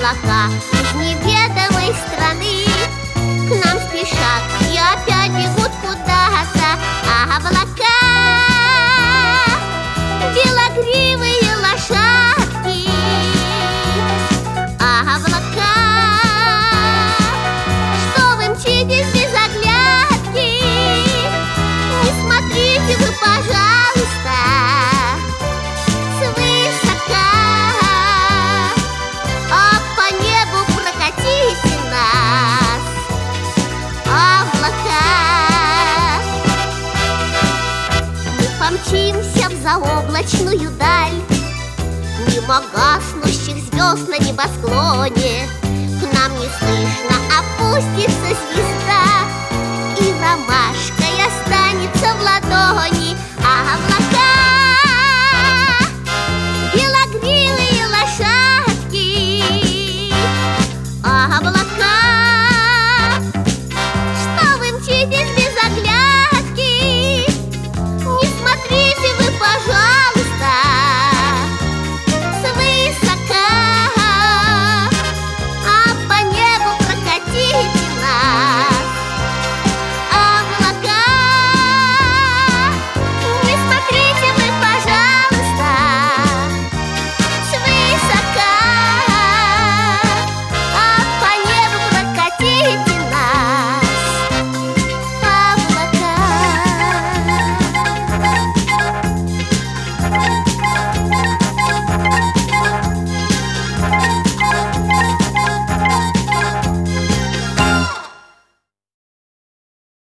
облака из неведомой страны к нам спешат и опять бегут куда-то. А облака, белогривые лошадки, а облака, что вы мчитесь без оглядки, не смотрите вы, пожалуйста, свысока, а по небу прокатите нас, облака. Мы помчимся в заоблачную даль, мимо гаснущих звезд на небосклоне. К нам неслышно опустится звезда, и ромашкой останется в ладони.